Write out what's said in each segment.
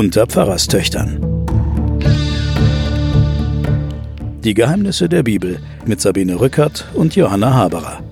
unter Pfarrerstöchtern. Die Geheimnisse der Bibel mit Sabine Rückert und Johanna Haberer.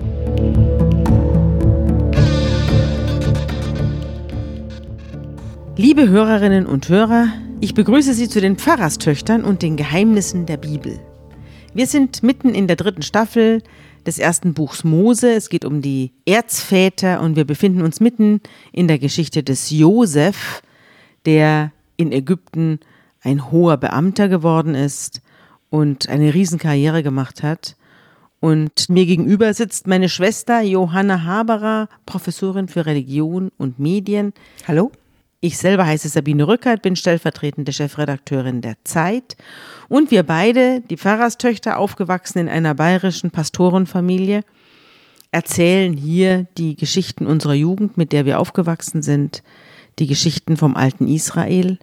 Liebe Hörerinnen und Hörer, ich begrüße Sie zu den Pfarrerstöchtern und den Geheimnissen der Bibel. Wir sind mitten in der 3. Staffel des 1. Buchs Mose. Es geht um die Erzväter und wir befinden uns mitten in der Geschichte des Josef, der in Ägypten ein hoher Beamter geworden ist und eine Riesenkarriere gemacht hat. Und mir gegenüber sitzt meine Schwester Johanna Haberer, Professorin für Religion und Medien. Hallo. Ich selber heiße Sabine Rückert, bin stellvertretende Chefredakteurin der Zeit. Und wir beide, die Pfarrerstöchter, aufgewachsen in einer bayerischen Pastorenfamilie, erzählen hier die Geschichten unserer Jugend, mit der wir aufgewachsen sind, die Geschichten vom alten Israel.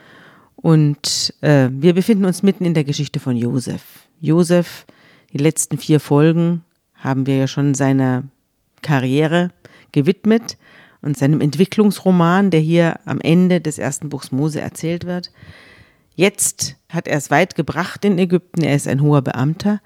Und wir befinden uns mitten in der Geschichte von Josef. Josef, die letzten 4 Folgen haben wir ja schon seiner Karriere gewidmet und seinem Entwicklungsroman, der hier am Ende des 1. Buchs Mose erzählt wird. Jetzt hat er es weit gebracht in Ägypten. Er ist ein hoher Beamter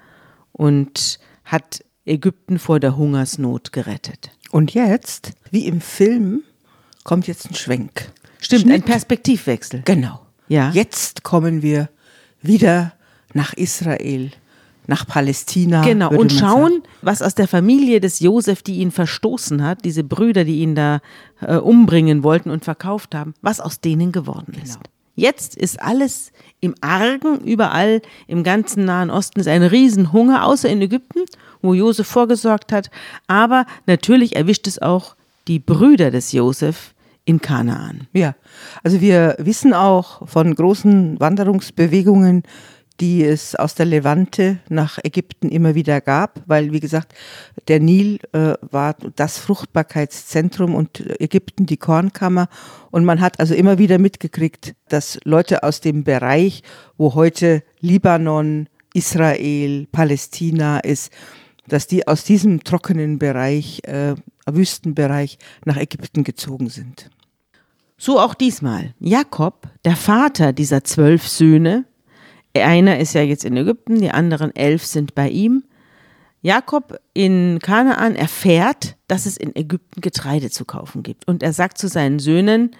und hat Ägypten vor der Hungersnot gerettet. Und jetzt, wie im Film, kommt jetzt ein Schwenk. Stimmt, ein Perspektivwechsel. Genau. Ja. Jetzt kommen wir wieder nach Israel, nach Palästina. Genau, würde und man schauen, sagen. was aus der Familie des Josef, die ihn verstoßen hat, diese Brüder, die ihn da umbringen wollten und verkauft haben, was aus denen geworden ist. Genau. Jetzt ist alles im Argen, überall im ganzen Nahen Osten ist ein Riesenhunger, außer in Ägypten, wo Josef vorgesorgt hat. Aber natürlich erwischt es auch die Brüder des Josef in Kanaan. Ja, also wir wissen auch von großen Wanderungsbewegungen, die es aus der Levante nach Ägypten immer wieder gab, weil, wie gesagt, der Nil war das Fruchtbarkeitszentrum und Ägypten die Kornkammer. Und man hat also immer wieder mitgekriegt, dass Leute aus dem Bereich, wo heute Libanon, Israel, Palästina ist, dass die aus diesem trockenen Bereich, Wüstenbereich, nach Ägypten gezogen sind. So auch diesmal. Jakob, der Vater dieser 12 Söhne, einer ist ja jetzt in Ägypten, die anderen 11 sind bei ihm. Jakob in Kanaan erfährt, dass es in Ägypten Getreide zu kaufen gibt. Und er sagt zu seinen Söhnen,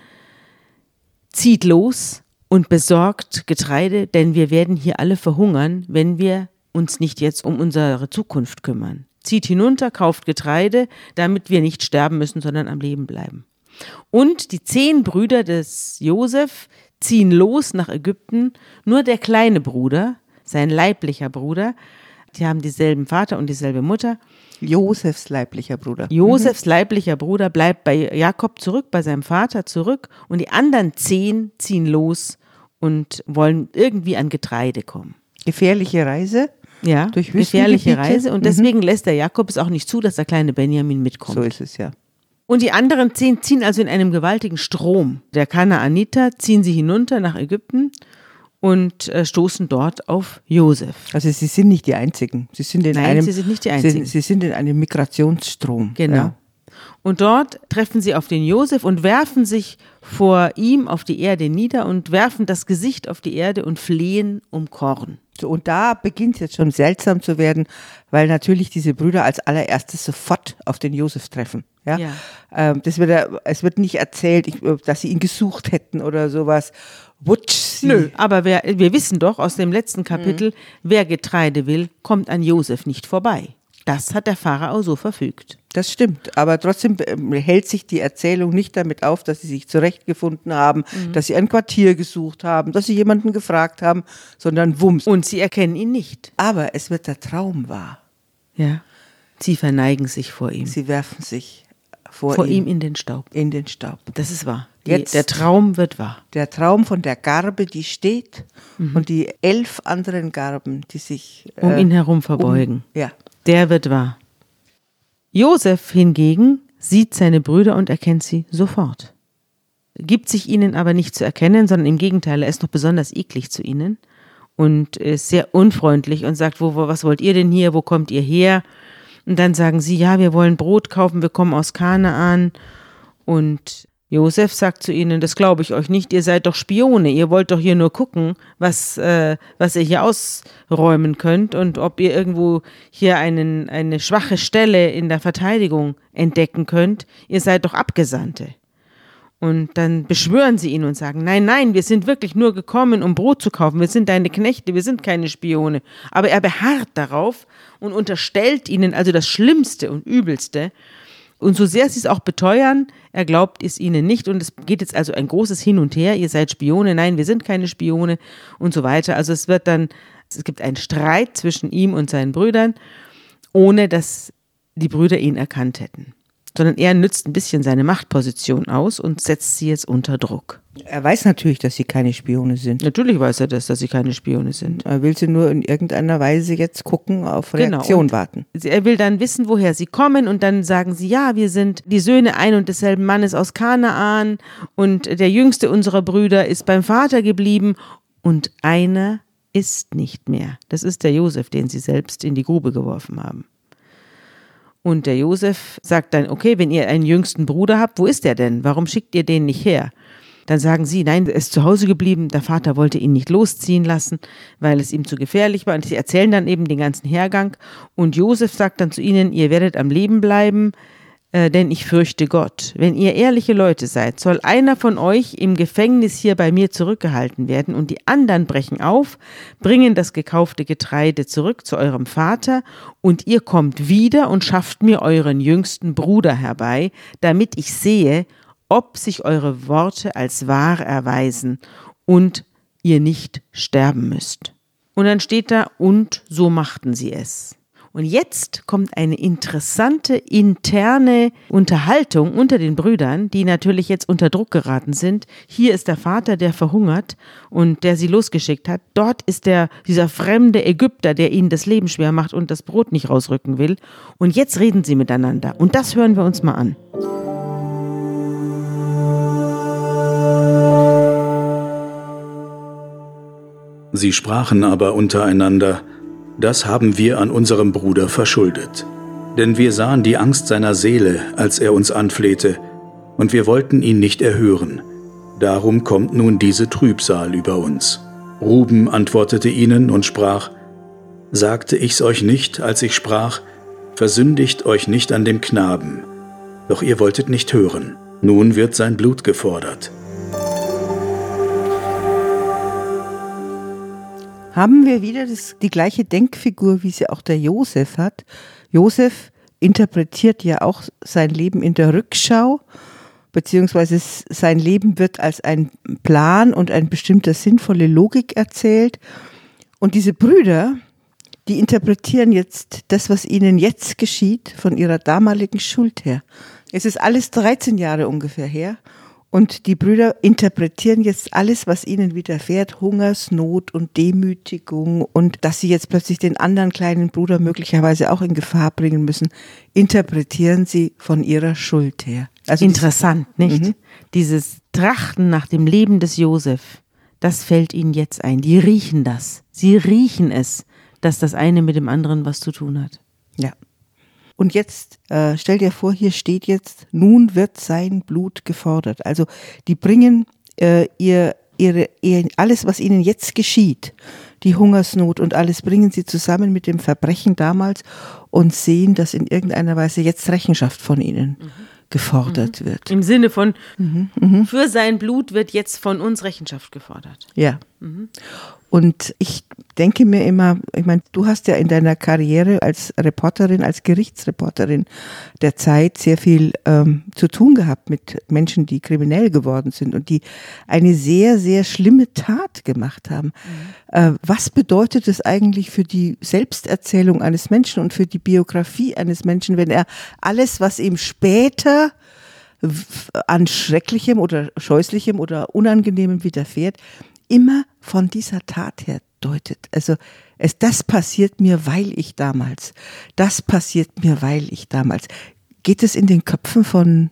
zieht los und besorgt Getreide, denn wir werden hier alle verhungern, wenn wir uns nicht jetzt um unsere Zukunft kümmern. Zieht hinunter, kauft Getreide, damit wir nicht sterben müssen, sondern am Leben bleiben. Und die 10 Brüder des Josef ziehen los nach Ägypten. Nur der kleine Bruder, sein leiblicher Bruder, die haben dieselben Vater und dieselbe Mutter. Josefs leiblicher Bruder. Josefs leiblicher Bruder bleibt bei Jakob zurück, bei seinem Vater zurück. Und die anderen 10 ziehen los und wollen irgendwie an Getreide kommen. Gefährliche Reise. Ja, durch gefährliche Wüstengebiete. Reise. Und deswegen lässt der Jakob es auch nicht zu, dass der kleine Benjamin mitkommt. So ist es ja. Und die anderen 10 ziehen also in einem gewaltigen Strom der Kanaaniter, ziehen sie hinunter nach Ägypten und stoßen dort auf Josef. Also sie sind nicht die Einzigen. Sie sind in Sie sind nicht die Einzigen. Sie sind in einem Migrationsstrom. Genau. Ja. Und dort treffen sie auf den Josef und werfen sich vor ihm auf die Erde nieder und werfen das Gesicht auf die Erde und flehen um Korn. So, und da beginnt es jetzt schon seltsam zu werden, weil natürlich diese Brüder als allererstes sofort auf den Josef treffen. Ja? Ja. Es wird nicht erzählt, dass sie ihn gesucht hätten oder sowas. Wutsch. Nö, aber wir wissen doch aus dem letzten Kapitel, wer Getreide will, kommt an Josef nicht vorbei. Das hat der Pharao so verfügt. Das stimmt, aber trotzdem hält sich die Erzählung nicht damit auf, dass sie sich zurechtgefunden haben, dass sie ein Quartier gesucht haben, dass sie jemanden gefragt haben, sondern wumms. Und sie erkennen ihn nicht. Aber es wird der Traum wahr. Ja. Sie verneigen sich vor ihm. Sie werfen sich vor ihm in den Staub. In den Staub. Das ist wahr. Jetzt der Traum wird wahr. Der Traum von der Garbe, die steht, und die 11 anderen Garben, die sich um ihn herum verbeugen. Ja. Der wird wahr. Josef hingegen sieht seine Brüder und erkennt sie sofort. Gibt sich ihnen aber nicht zu erkennen, sondern im Gegenteil, er ist noch besonders eklig zu ihnen und ist sehr unfreundlich und sagt, was wollt ihr denn hier, wo kommt ihr her? Und dann sagen sie, ja, wir wollen Brot kaufen, wir kommen aus Kanaan. Und Josef sagt zu ihnen, das glaube ich euch nicht, ihr seid doch Spione, ihr wollt doch hier nur gucken, was ihr hier ausräumen könnt und ob ihr irgendwo hier eine schwache Stelle in der Verteidigung entdecken könnt, ihr seid doch Abgesandte. Und dann beschwören sie ihn und sagen, nein, wir sind wirklich nur gekommen, um Brot zu kaufen, wir sind deine Knechte, wir sind keine Spione. Aber er beharrt darauf und unterstellt ihnen also das Schlimmste und Übelste. Und so sehr sie es auch beteuern, er glaubt es ihnen nicht und es geht jetzt also ein großes Hin und Her, ihr seid Spione, nein, wir sind keine Spione und so weiter. Also es gibt einen Streit zwischen ihm und seinen Brüdern, ohne dass die Brüder ihn erkannt hätten. Sondern er nützt ein bisschen seine Machtposition aus und setzt sie jetzt unter Druck. Er weiß natürlich, dass sie keine Spione sind. Natürlich weiß er das, dass sie keine Spione sind. Er will sie nur in irgendeiner Weise jetzt gucken, auf Reaktion warten. Er will dann wissen, woher sie kommen und dann sagen sie, ja, wir sind die Söhne ein und desselben Mannes aus Kanaan und der jüngste unserer Brüder ist beim Vater geblieben und einer ist nicht mehr. Das ist der Josef, den sie selbst in die Grube geworfen haben. Und der Josef sagt dann, okay, wenn ihr einen jüngsten Bruder habt, wo ist der denn? Warum schickt ihr den nicht her? Dann sagen sie, nein, er ist zu Hause geblieben, der Vater wollte ihn nicht losziehen lassen, weil es ihm zu gefährlich war. Und sie erzählen dann eben den ganzen Hergang. Und Josef sagt dann zu ihnen, ihr werdet am Leben bleiben, denn ich fürchte Gott. Wenn ihr ehrliche Leute seid, soll einer von euch im Gefängnis hier bei mir zurückgehalten werden und die anderen brechen auf, bringen das gekaufte Getreide zurück zu eurem Vater und ihr kommt wieder und schafft mir euren jüngsten Bruder herbei, damit ich sehe, ob sich eure Worte als wahr erweisen und ihr nicht sterben müsst. Und dann steht da, und so machten sie es. Und jetzt kommt eine interessante interne Unterhaltung unter den Brüdern, die natürlich jetzt unter Druck geraten sind. Hier ist der Vater, der verhungert und der sie losgeschickt hat. Dort ist dieser fremde Ägypter, der ihnen das Leben schwer macht und das Brot nicht rausrücken will. Und jetzt reden sie miteinander. Und das hören wir uns mal an. Sie sprachen aber untereinander, das haben wir an unserem Bruder verschuldet. Denn wir sahen die Angst seiner Seele, als er uns anflehte, und wir wollten ihn nicht erhören. Darum kommt nun diese Trübsal über uns. Ruben antwortete ihnen und sprach, sagte ich's euch nicht, als ich sprach, versündigt euch nicht an dem Knaben. Doch ihr wolltet nicht hören. Nun wird sein Blut gefordert. Haben wir wieder die gleiche Denkfigur, wie sie auch der Josef hat. Josef interpretiert ja auch sein Leben in der Rückschau, beziehungsweise sein Leben wird als ein Plan und ein bestimmter sinnvolle Logik erzählt. Und diese Brüder, die interpretieren jetzt das, was ihnen jetzt geschieht, von ihrer damaligen Schuld her. Es ist alles 13 Jahre ungefähr her. Und die Brüder interpretieren jetzt alles, was ihnen widerfährt, Hungersnot und Demütigung und dass sie jetzt plötzlich den anderen kleinen Bruder möglicherweise auch in Gefahr bringen müssen, interpretieren sie von ihrer Schuld her. Also interessant, nicht? Dieses Trachten nach dem Leben des Josef, das fällt ihnen jetzt ein. Die riechen das. Sie riechen es, dass das eine mit dem anderen was zu tun hat. Ja. Und jetzt, stell dir vor, hier steht jetzt, nun wird sein Blut gefordert. Also die bringen alles, was ihnen jetzt geschieht, die Hungersnot und alles, bringen sie zusammen mit dem Verbrechen damals und sehen, dass in irgendeiner Weise jetzt Rechenschaft von ihnen gefordert wird. Im Sinne von, für sein Blut wird jetzt von uns Rechenschaft gefordert. Ja. Und ich denke mir immer, ich meine, du hast ja in deiner Karriere als Reporterin, als Gerichtsreporterin der Zeit sehr viel zu tun gehabt mit Menschen, die kriminell geworden sind und die eine sehr, sehr schlimme Tat gemacht haben. Was bedeutet es eigentlich für die Selbsterzählung eines Menschen und für die Biografie eines Menschen, wenn er alles, was ihm später an Schrecklichem oder Scheußlichem oder Unangenehmem widerfährt, immer von dieser Tat her deutet. Also das passiert mir, weil ich damals. Das passiert mir, weil ich damals. Geht es in den Köpfen von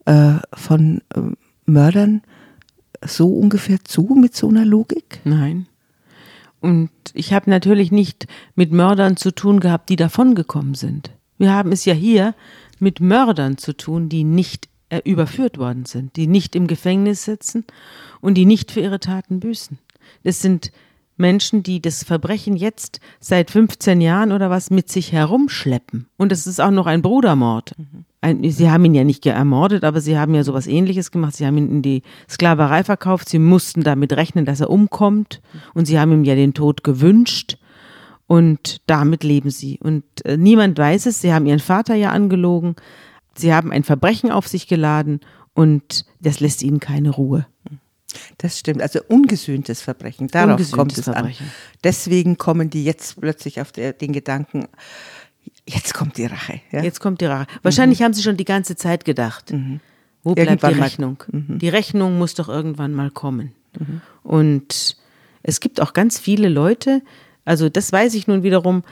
Mördern so ungefähr zu mit so einer Logik? Nein. Und ich habe natürlich nicht mit Mördern zu tun gehabt, die davongekommen sind. Wir haben es ja hier mit Mördern zu tun, die nicht überführt worden sind, die nicht im Gefängnis sitzen und die nicht für ihre Taten büßen. Das sind Menschen, die das Verbrechen jetzt seit 15 Jahren oder was mit sich herumschleppen. Und es ist auch noch ein Brudermord. Sie haben ihn ja nicht ermordet, aber sie haben ja sowas Ähnliches gemacht. Sie haben ihn in die Sklaverei verkauft. Sie mussten damit rechnen, dass er umkommt. Und sie haben ihm ja den Tod gewünscht. Und damit leben sie. Und niemand weiß es. Sie haben ihren Vater ja angelogen. Sie haben ein Verbrechen auf sich geladen. Und das lässt ihnen keine Ruhe. Das stimmt, also ungesühntes Verbrechen, darauf kommt es an. Deswegen kommen die jetzt plötzlich auf den Gedanken, jetzt kommt die Rache. Ja? Jetzt kommt die Rache. Wahrscheinlich haben sie schon die ganze Zeit gedacht, wo bleibt irgendwann die Rechnung? Die Rechnung muss doch irgendwann mal kommen. Und es gibt auch ganz viele Leute, also das weiß ich nun wiederum,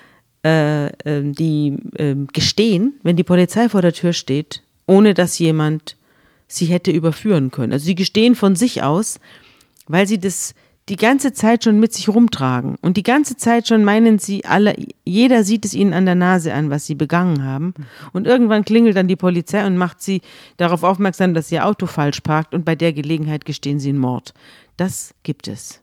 die gestehen, wenn die Polizei vor der Tür steht, ohne dass jemand sie hätte überführen können. Also sie gestehen von sich aus, weil sie das die ganze Zeit schon mit sich rumtragen und die ganze Zeit schon meinen sie alle, jeder sieht es ihnen an der Nase an, was sie begangen haben, und irgendwann klingelt dann die Polizei und macht sie darauf aufmerksam, dass ihr Auto falsch parkt, und bei der Gelegenheit gestehen sie einen Mord. Das gibt es.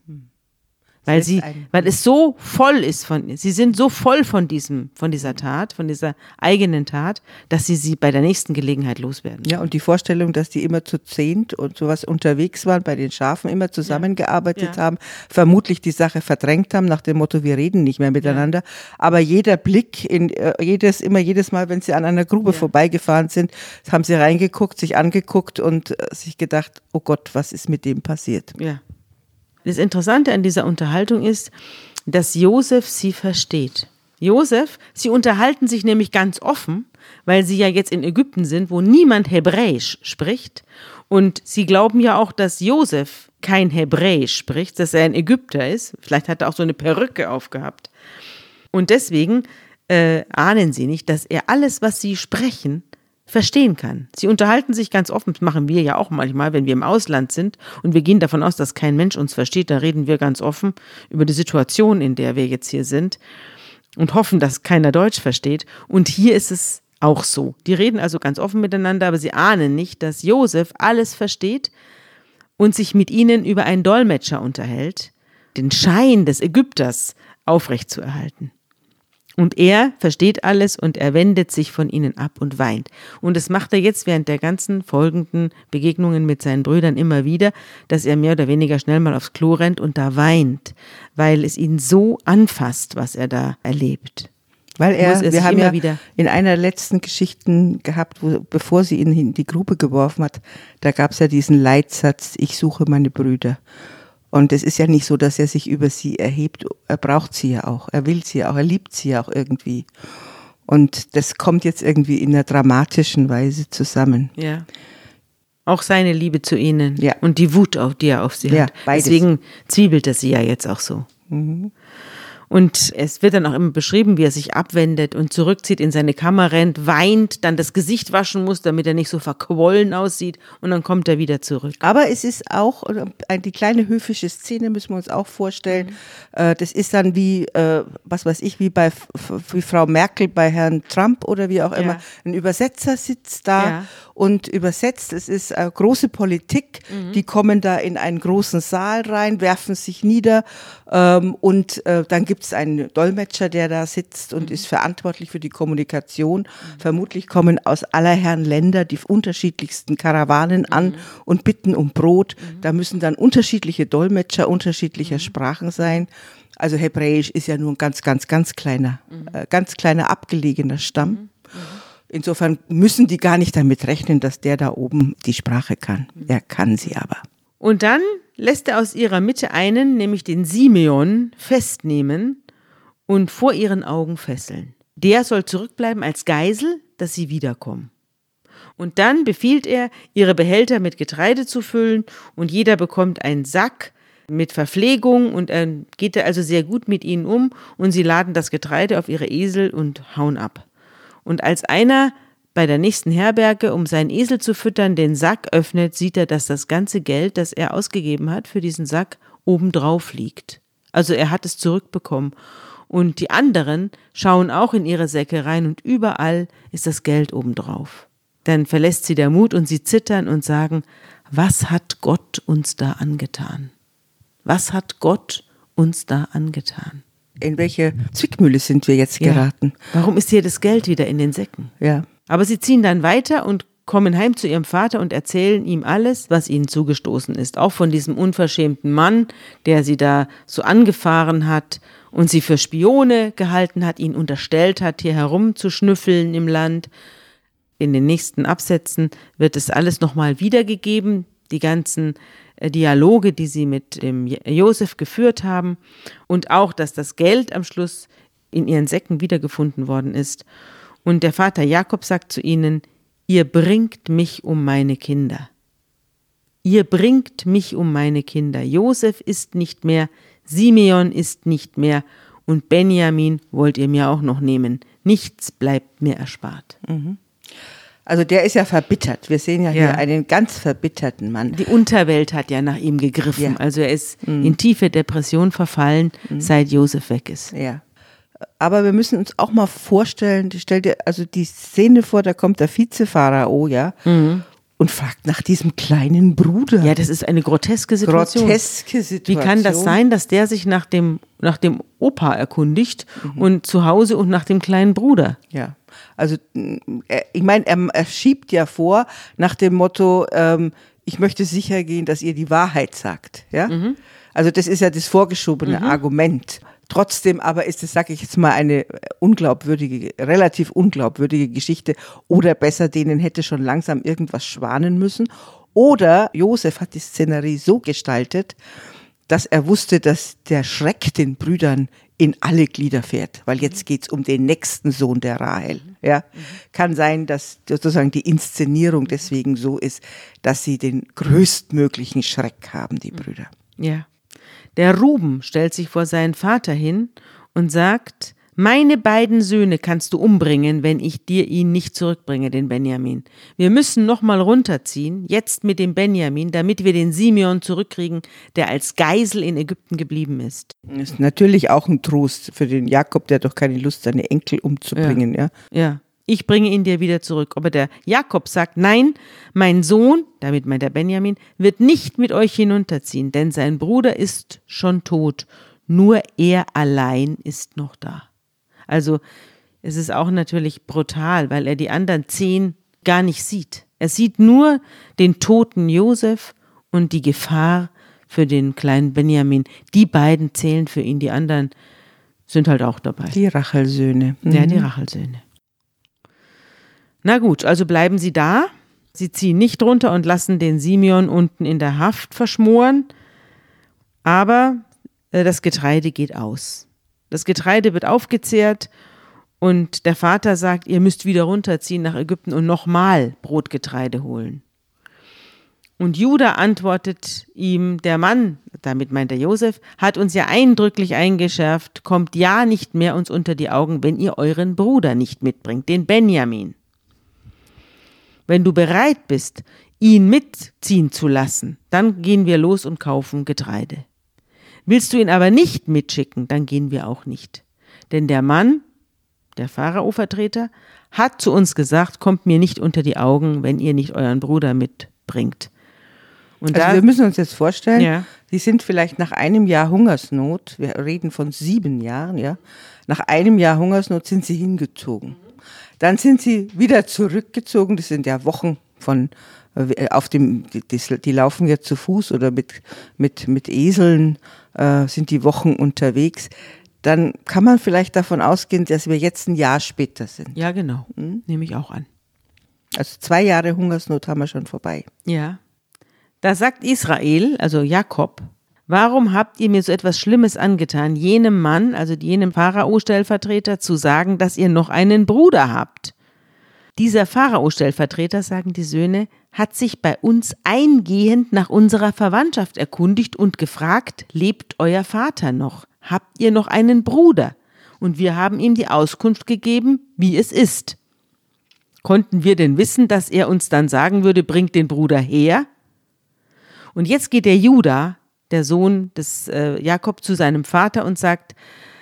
Weil es so voll ist sie sind so voll von dieser Tat, von dieser eigenen Tat, dass sie bei der nächsten Gelegenheit loswerden. Ja, und die Vorstellung, dass die immer zu 10 und sowas unterwegs waren, bei den Schafen immer zusammengearbeitet haben, vermutlich die Sache verdrängt haben, nach dem Motto, wir reden nicht mehr miteinander. Aber jeder Blick, jedes Mal, wenn sie an einer Grube vorbeigefahren sind, haben sie reingeguckt, sich angeguckt und sich gedacht, oh Gott, was ist mit dem passiert? Ja. Das Interessante an dieser Unterhaltung ist, dass Josef sie versteht. Sie unterhalten sich nämlich ganz offen, weil sie ja jetzt in Ägypten sind, wo niemand Hebräisch spricht. Und sie glauben ja auch, dass Josef kein Hebräisch spricht, dass er ein Ägypter ist. Vielleicht hat er auch so eine Perücke aufgehabt. Und deswegen ahnen sie nicht, dass er alles, was sie sprechen, verstehen kann. Sie unterhalten sich ganz offen, das machen wir ja auch manchmal, wenn wir im Ausland sind und wir gehen davon aus, dass kein Mensch uns versteht, da reden wir ganz offen über die Situation, in der wir jetzt hier sind und hoffen, dass keiner Deutsch versteht. Und hier ist es auch so. Die reden also ganz offen miteinander, aber sie ahnen nicht, dass Josef alles versteht und sich mit ihnen über einen Dolmetscher unterhält, den Schein des Ägypters aufrechtzuerhalten. Und er versteht alles und er wendet sich von ihnen ab und weint. Und das macht er jetzt während der ganzen folgenden Begegnungen mit seinen Brüdern immer wieder, dass er mehr oder weniger schnell mal aufs Klo rennt und da weint, weil es ihn so anfasst, was er da erlebt. Weil wir haben ja wieder in einer letzten Geschichte gehabt, bevor sie ihn in die Grube geworfen hat, da gab es ja diesen Leitsatz, ich suche meine Brüder. Und es ist ja nicht so, dass er sich über sie erhebt. Er braucht sie ja auch. Er will sie ja auch. Er liebt sie ja auch irgendwie. Und das kommt jetzt irgendwie in einer dramatischen Weise zusammen. Ja. Auch seine Liebe zu ihnen. Ja. Und die Wut, die er auf sie hat. Beides. Deswegen zwiebelt er sie ja jetzt auch so. Mhm. Und es wird dann auch immer beschrieben, wie er sich abwendet und zurückzieht, in seine Kammer rennt, weint, dann das Gesicht waschen muss, damit er nicht so verquollen aussieht, und dann kommt er wieder zurück. Aber es ist auch, die kleine höfische Szene müssen wir uns auch vorstellen, das ist dann wie, wie Frau Merkel bei Herrn Trump oder wie auch immer, ein Übersetzer sitzt da und übersetzt, es ist große Politik, die kommen da in einen großen Saal rein, werfen sich nieder und dann gibt es einen Dolmetscher, der da sitzt und ist verantwortlich für die Kommunikation. Vermutlich kommen aus aller Herren Länder die unterschiedlichsten Karawanen an und bitten um Brot. Da müssen dann unterschiedliche Dolmetscher unterschiedlicher Sprachen sein. Also Hebräisch ist ja nur ein ganz kleiner abgelegener Stamm. Insofern müssen die gar nicht damit rechnen, dass der da oben die Sprache kann. Er kann sie aber. Und dann lässt er aus ihrer Mitte einen, nämlich den Simeon, festnehmen und vor ihren Augen fesseln. Der soll zurückbleiben als Geisel, dass sie wiederkommen. Und dann befiehlt er, ihre Behälter mit Getreide zu füllen, und jeder bekommt einen Sack mit Verpflegung, und er geht also sehr gut mit ihnen um, und sie laden das Getreide auf ihre Esel und hauen ab. Und als einer bei der nächsten Herberge, um seinen Esel zu füttern, den Sack öffnet, sieht er, dass das ganze Geld, das er ausgegeben hat für diesen Sack, obendrauf liegt. Also er hat es zurückbekommen. Und die anderen schauen auch in ihre Säcke rein und überall ist das Geld obendrauf. Dann verlässt sie der Mut und sie zittern und sagen, was hat Gott uns da angetan? Was hat Gott uns da angetan? In welche Zwickmühle sind wir jetzt geraten? Ja. Warum ist hier das Geld wieder in den Säcken? Ja. Aber sie ziehen dann weiter und kommen heim zu ihrem Vater und erzählen ihm alles, was ihnen zugestoßen ist. Auch von diesem unverschämten Mann, der sie da so angefahren hat und sie für Spione gehalten hat, ihnen unterstellt hat, hier herumzuschnüffeln im Land. In den nächsten Absätzen wird es alles nochmal wiedergegeben, die ganzen Dialoge, die sie mit dem Josef geführt haben und auch, dass das Geld am Schluss in ihren Säcken wiedergefunden worden ist. Und der Vater Jakob sagt zu ihnen, ihr bringt mich um meine Kinder. Ihr bringt mich um meine Kinder. Josef ist nicht mehr, Simeon ist nicht mehr und Benjamin wollt ihr mir auch noch nehmen. Nichts bleibt mir erspart. Also der ist ja verbittert. Wir sehen ja hier einen ganz verbitterten Mann. Die Unterwelt hat ja nach ihm gegriffen. Ja. Also er ist in tiefe Depression verfallen, seit Josef weg ist. Ja. Aber wir müssen uns auch mal vorstellen, stell dir also die Szene vor, da kommt der Vize-Pharao, und fragt nach diesem kleinen Bruder. Ja, das ist eine groteske Situation. Wie kann das sein, dass der sich nach dem Opa erkundigt und zu Hause und nach dem kleinen Bruder? Ja, also ich meine, er schiebt ja vor nach dem Motto, ich möchte sicher gehen, dass ihr die Wahrheit sagt. Ja? Also das ist ja das vorgeschobene Argument. Trotzdem aber ist es, sage ich jetzt mal, eine relativ unglaubwürdige Geschichte. Oder besser, denen hätte schon langsam irgendwas schwanen müssen. Oder Josef hat die Szenerie so gestaltet, dass er wusste, dass der Schreck den Brüdern in alle Glieder fährt. Weil jetzt geht's um den nächsten Sohn der Rahel. Ja? Kann sein, dass sozusagen die Inszenierung deswegen so ist, dass sie den größtmöglichen Schreck haben, die Brüder. Ja. Der Ruben stellt sich vor seinen Vater hin und sagt, meine beiden Söhne kannst du umbringen, wenn ich dir ihn nicht zurückbringe, den Benjamin. Wir müssen nochmal runterziehen, jetzt mit dem Benjamin, damit wir den Simeon zurückkriegen, der als Geisel in Ägypten geblieben ist. Das ist natürlich auch ein Trost für den Jakob, der hat doch keine Lust, seine Enkel umzubringen. Ja. Ich bringe ihn dir wieder zurück. Aber der Jakob sagt, nein, mein Sohn, damit meint der Benjamin, wird nicht mit euch hinunterziehen, denn sein Bruder ist schon tot. Nur er allein ist noch da. Also es ist auch natürlich brutal, weil er die anderen 10 gar nicht sieht. Er sieht nur den toten Josef und die Gefahr für den kleinen Benjamin. Die beiden zählen für ihn, die anderen sind halt auch dabei. Die Rachelsöhne. Ja, die Rachelsöhne. Na gut, also bleiben sie da. Sie ziehen nicht runter und lassen den Simeon unten in der Haft verschmoren. Aber das Getreide geht aus. Das Getreide wird aufgezehrt und der Vater sagt, ihr müsst wieder runterziehen nach Ägypten und nochmal Brotgetreide holen. Und Juda antwortet ihm, der Mann, damit meint er Josef, hat uns ja eindrücklich eingeschärft, kommt ja nicht mehr uns unter die Augen, wenn ihr euren Bruder nicht mitbringt, den Benjamin. Wenn du bereit bist, ihn mitziehen zu lassen, dann gehen wir los und kaufen Getreide. Willst du ihn aber nicht mitschicken, dann gehen wir auch nicht. Denn der Mann, der Pharao-Vertreter, hat zu uns gesagt, kommt mir nicht unter die Augen, wenn ihr nicht euren Bruder mitbringt. Und also wir müssen uns jetzt vorstellen, die sind vielleicht nach einem Jahr Hungersnot, wir reden von 7 Jahren, ja, nach einem Jahr Hungersnot sind sie hingezogen. Dann sind sie wieder zurückgezogen, das sind ja Wochen von die laufen ja zu Fuß oder mit Eseln sind die Wochen unterwegs. Dann kann man vielleicht davon ausgehen, dass wir jetzt ein Jahr später sind. Ja, genau. Nehme ich auch an. Also 2 Jahre Hungersnot haben wir schon vorbei. Ja. Da sagt Israel, also Jakob, warum habt ihr mir so etwas Schlimmes angetan, jenem Mann, also jenem Pharao-Stellvertreter, zu sagen, dass ihr noch einen Bruder habt? Dieser Pharao-Stellvertreter, sagen die Söhne, hat sich bei uns eingehend nach unserer Verwandtschaft erkundigt und gefragt, lebt euer Vater noch? Habt ihr noch einen Bruder? Und wir haben ihm die Auskunft gegeben, wie es ist. Konnten wir denn wissen, dass er uns dann sagen würde, bringt den Bruder her? Und jetzt geht der Juda, der Sohn des Jakob, zu seinem Vater und sagt,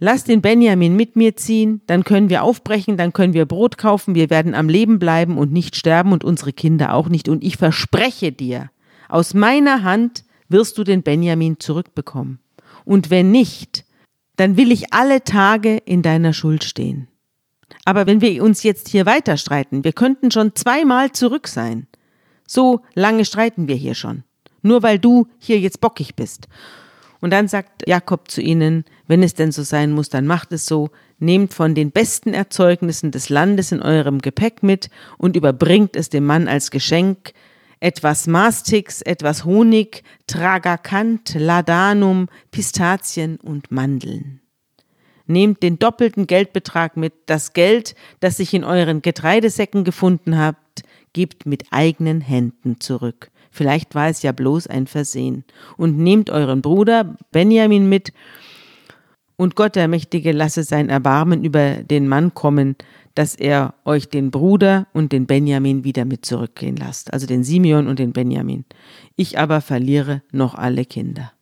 lass den Benjamin mit mir ziehen, dann können wir aufbrechen, dann können wir Brot kaufen, wir werden am Leben bleiben und nicht sterben und unsere Kinder auch nicht. Und ich verspreche dir, aus meiner Hand wirst du den Benjamin zurückbekommen. Und wenn nicht, dann will ich alle Tage in deiner Schuld stehen. Aber wenn wir uns jetzt hier weiter streiten, wir könnten schon 2-mal zurück sein. So lange streiten wir hier schon. Nur weil du hier jetzt bockig bist. Und dann sagt Jakob zu ihnen, wenn es denn so sein muss, dann macht es so, nehmt von den besten Erzeugnissen des Landes in eurem Gepäck mit und überbringt es dem Mann als Geschenk, etwas Mastix, etwas Honig, Tragakant, Ladanum, Pistazien und Mandeln. Nehmt den doppelten Geldbetrag mit, das Geld, das sich in euren Getreidesäcken gefunden habt, gebt mit eigenen Händen zurück. Vielleicht war es ja bloß ein Versehen. Und nehmt euren Bruder Benjamin mit und Gott der Mächtige lasse sein Erbarmen über den Mann kommen, dass er euch den Bruder und den Benjamin wieder mit zurückgehen lasst. Also den Simeon und den Benjamin. Ich aber verliere noch alle Kinder.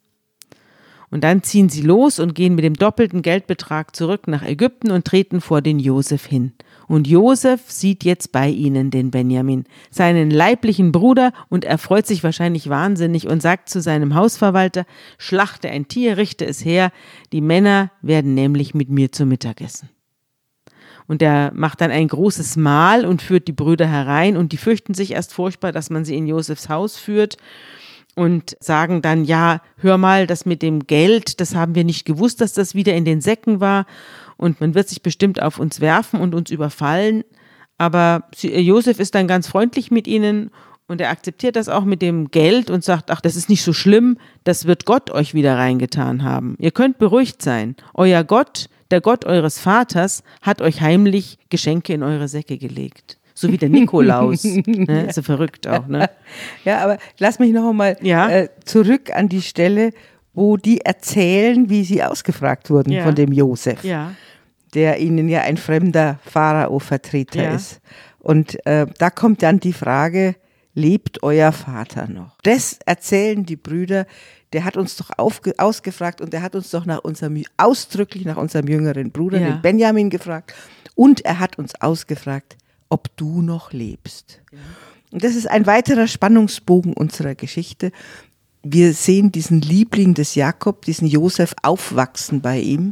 Und dann ziehen sie los und gehen mit dem doppelten Geldbetrag zurück nach Ägypten und treten vor den Josef hin. Und Josef sieht jetzt bei ihnen den Benjamin, seinen leiblichen Bruder, und er freut sich wahrscheinlich wahnsinnig und sagt zu seinem Hausverwalter, schlachte ein Tier, richte es her, die Männer werden nämlich mit mir zu Mittag essen. Und er macht dann ein großes Mahl und führt die Brüder herein und die fürchten sich erst furchtbar, dass man sie in Josefs Haus führt. Und sagen dann, ja, hör mal, das mit dem Geld, das haben wir nicht gewusst, dass das wieder in den Säcken war und man wird sich bestimmt auf uns werfen und uns überfallen. Aber Josef ist dann ganz freundlich mit ihnen und er akzeptiert das auch mit dem Geld und sagt, ach, das ist nicht so schlimm, das wird Gott euch wieder reingetan haben. Ihr könnt beruhigt sein. Euer Gott, der Gott eures Vaters, hat euch heimlich Geschenke in eure Säcke gelegt. So wie der Nikolaus. Ne? So verrückt auch. Ne? Ja, aber lass mich noch einmal zurück an die Stelle, wo die erzählen, wie sie ausgefragt wurden von dem Josef, der ihnen ja ein fremder Pharao-Vertreter ist. Und da kommt dann die Frage, lebt euer Vater noch? Das erzählen die Brüder, der hat uns doch ausgefragt und der hat uns doch ausdrücklich nach unserem jüngeren Bruder, den Benjamin, gefragt. Und er hat uns ausgefragt, ob du noch lebst. Ja. Und das ist ein weiterer Spannungsbogen unserer Geschichte. Wir sehen diesen Liebling des Jakob, diesen Josef, aufwachsen bei ihm,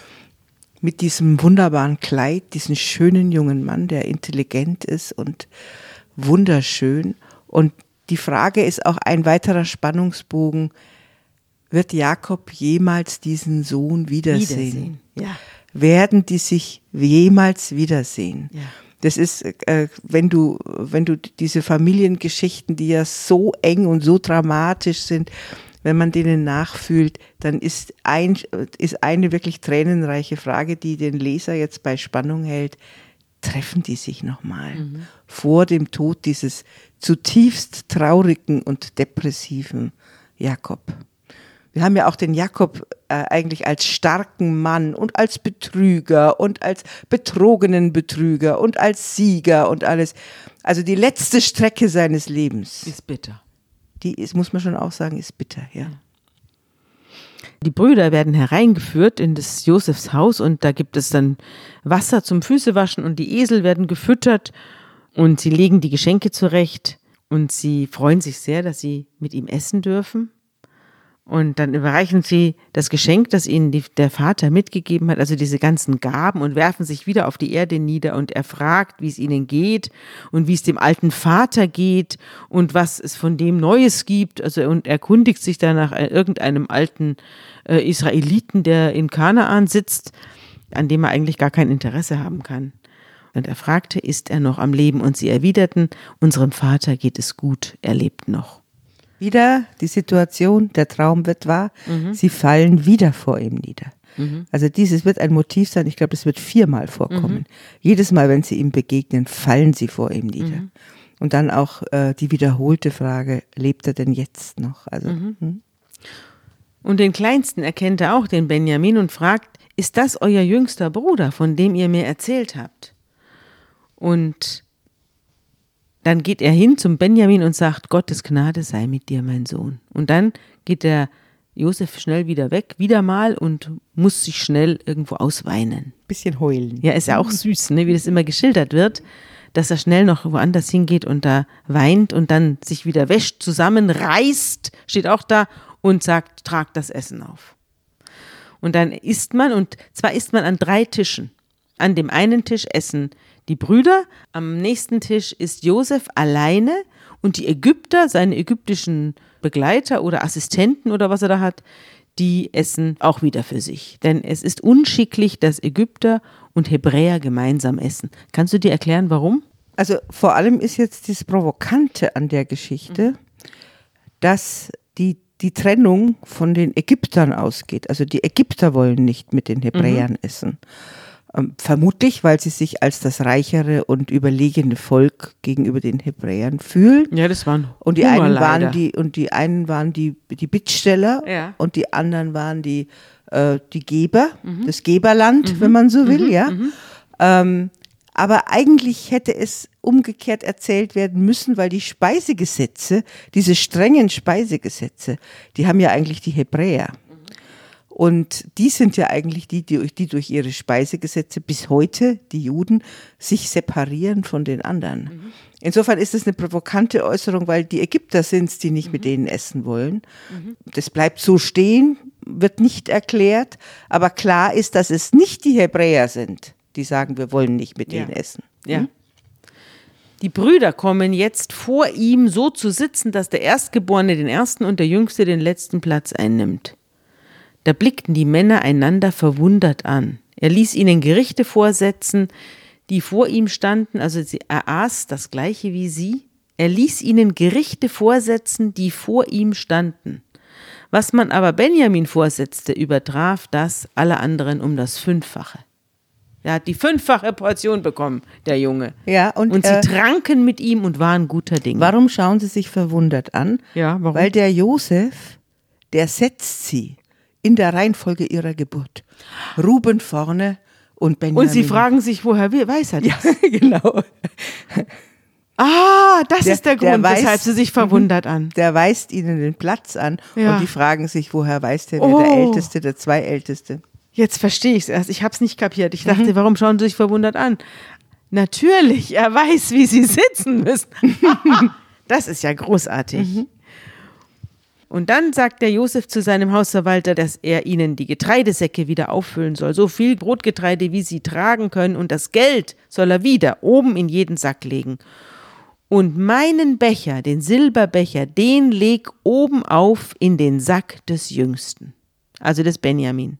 mit diesem wunderbaren Kleid, diesen schönen jungen Mann, der intelligent ist und wunderschön. Und die Frage ist auch ein weiterer Spannungsbogen, wird Jakob jemals diesen Sohn wiedersehen? Ja. Werden die sich jemals wiedersehen? Ja. Das ist, wenn du diese Familiengeschichten, die ja so eng und so dramatisch sind, wenn man denen nachfühlt, dann ist eine wirklich tränenreiche Frage, die den Leser jetzt bei Spannung hält: Treffen die sich nochmal vor dem Tod dieses zutiefst traurigen und depressiven Jakob? Wir haben ja auch den Jakob eigentlich als starken Mann und als Betrüger und als betrogenen Betrüger und als Sieger und alles. Also die letzte Strecke seines Lebens. Ist bitter. Die ist, muss man schon auch sagen, ist bitter, ja. Die Brüder werden hereingeführt in das Josefs Haus und da gibt es dann Wasser zum Füßewaschen und die Esel werden gefüttert und sie legen die Geschenke zurecht und sie freuen sich sehr, dass sie mit ihm essen dürfen. Und dann überreichen sie das Geschenk, das ihnen der Vater mitgegeben hat, also diese ganzen Gaben, und werfen sich wieder auf die Erde nieder. Und er fragt, wie es ihnen geht und wie es dem alten Vater geht und was es von dem Neues gibt. Also, und erkundigt sich dann nach irgendeinem alten Israeliten, der in Kanaan sitzt, an dem er eigentlich gar kein Interesse haben kann. Und er fragte, ist er noch am Leben? Und sie erwiderten, unserem Vater geht es gut, er lebt noch. Wieder die Situation, der Traum wird wahr, sie fallen wieder vor ihm nieder. Also dieses wird ein Motiv sein, ich glaube, das wird 4-mal vorkommen. Jedes Mal, wenn sie ihm begegnen, fallen sie vor ihm nieder. Und dann auch die wiederholte Frage, lebt er denn jetzt noch? Also, Und den Kleinsten erkennt er auch, den Benjamin, und fragt, ist das euer jüngster Bruder, von dem ihr mir erzählt habt? Und dann geht er hin zum Benjamin und sagt, Gottes Gnade sei mit dir, mein Sohn. Und dann geht der Josef schnell wieder weg, wieder mal und muss sich schnell irgendwo ausweinen. Bisschen heulen. Ja, ist ja auch süß, ne, wie das immer geschildert wird, dass er schnell noch woanders hingeht und da weint und dann sich wieder wäscht, zusammenreißt, steht auch da und sagt, tragt das Essen auf. Und dann isst man, und zwar isst man an 3 Tischen. An dem einen Tisch essen die Brüder, am nächsten Tisch ist Josef alleine und die Ägypter, seine ägyptischen Begleiter oder Assistenten oder was er da hat, die essen auch wieder für sich. Denn es ist unschicklich, dass Ägypter und Hebräer gemeinsam essen. Kannst du dir erklären, warum? Also vor allem ist jetzt das Provokante an der Geschichte, dass die Trennung von den Ägyptern ausgeht. Also die Ägypter wollen nicht mit den Hebräern essen. Vermutlich, weil sie sich als das reichere und überlegene Volk gegenüber den Hebräern fühlen. Ja, das waren und die einen waren die Bittsteller, ja, und die anderen waren die Geber, das Geberland, wenn man so will, ja. Aber eigentlich hätte es umgekehrt erzählt werden müssen, weil die Speisegesetze, diese strengen Speisegesetze, die haben ja eigentlich die Hebräer. Und die sind ja eigentlich die durch ihre Speisegesetze bis heute, die Juden, sich separieren von den anderen. Insofern ist es eine provokante Äußerung, weil die Ägypter sind es, die nicht mit denen essen wollen. Das bleibt so stehen, wird nicht erklärt, aber klar ist, dass es nicht die Hebräer sind, die sagen, wir wollen nicht mit denen essen. Ja. Die Brüder kommen jetzt vor ihm so zu sitzen, dass der Erstgeborene den ersten und der Jüngste den letzten Platz einnimmt. Da blickten die Männer einander verwundert an. Er ließ ihnen Gerichte vorsetzen, die vor ihm standen, also er aß das Gleiche wie sie. Er ließ ihnen Gerichte vorsetzen, die vor ihm standen. Was man aber Benjamin vorsetzte, übertraf das aller anderen um das 5-fache. Er hat die 5-fache Portion bekommen, der Junge. Ja, und sie tranken mit ihm und waren guter Dinge. Warum schauen sie sich verwundert an? Ja, warum? Weil der Josef, der setzt sie in der Reihenfolge ihrer Geburt. Ruben vorne und Benjamin. Und sie fragen sich, woher weiß er das? Ja, genau. Das ist der Grund, weshalb sie sich verwundert an. Der weist ihnen den Platz an, ja, und die fragen sich, woher weiß der, wer der Älteste, der Zweitälteste. Jetzt verstehe ich es erst. Ich habe es nicht kapiert. Ich dachte, warum schauen sie sich verwundert an? Natürlich, er weiß, wie sie sitzen müssen. Das ist ja großartig. Und dann sagt der Josef zu seinem Hausverwalter, dass er ihnen die Getreidesäcke wieder auffüllen soll. So viel Brotgetreide, wie sie tragen können. Und das Geld soll er wieder oben in jeden Sack legen. Und meinen Becher, den Silberbecher, den leg oben auf in den Sack des Jüngsten. Also des Benjamin.